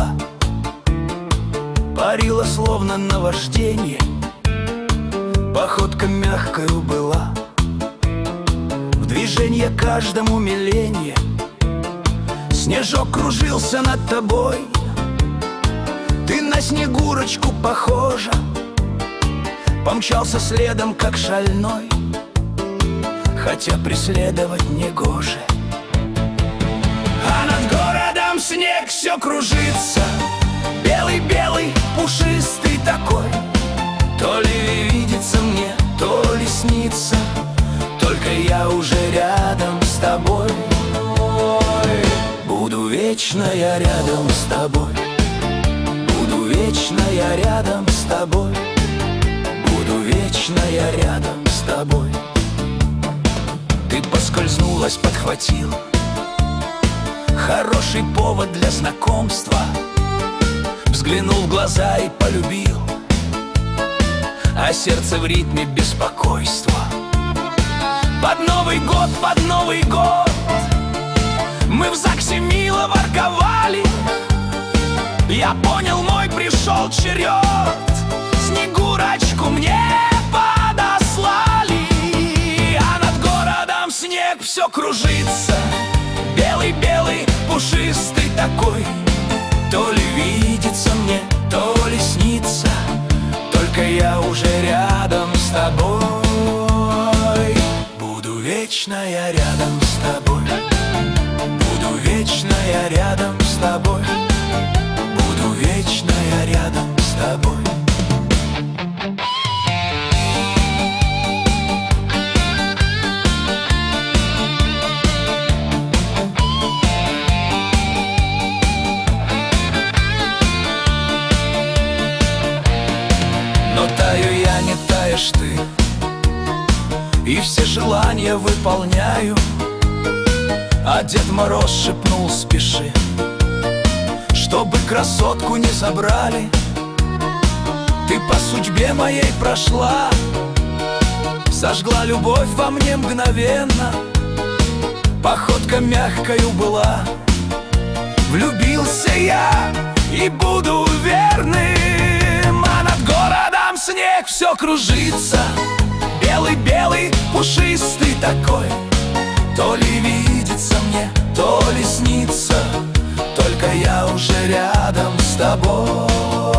была, парила словно наваждение, походка мягкою была, в движенье каждом умиление. Снежок кружился над тобой, ты на Снегурочку похожа, помчался следом, как шальной, хотя преследовать негоже. А над городом снег все кружится, белый-белый, пушистый такой. То ли видится мне, то ли снится, только я уже рядом с тобой. Буду вечно я рядом с тобой, буду вечно я рядом с тобой, буду вечно я рядом с тобой. Ты поскользнулась, подхватил, хороший повод для знакомства. Взглянул в глаза и полюбил, а сердце в ритме беспокойства. Под Новый год мы в ЗАГСе мило ворковали. Я понял, мой пришел черед, Снегурочку мне подослали. А над городом снег все кружится, белый-белый, пушистый такой. То ли видится мне, то ли снится, только я уже рядом с тобой. Буду вечно я рядом с тобой, буду вечно я рядом с тобой, буду вечно я рядом с тобой. Но таю я, не таешь ты, и все желания выполняю. А Дед Мороз шепнул: спеши, чтобы красотку не забрали. Ты по судьбе моей прошла, сожгла любовь во мне мгновенно. Походка мягкою была, влюбился я и буду верным. А над городом снег все кружится, белый-белый, пушистый такой. То ли видится мне, то ли снится, только я уже рядом с тобой.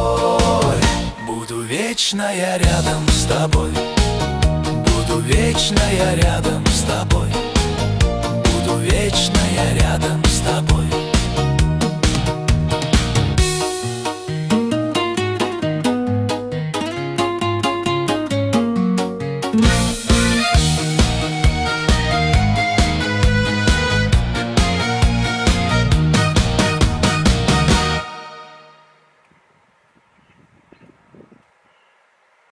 Буду вечно я рядом с тобой, буду вечно я рядом с тобой.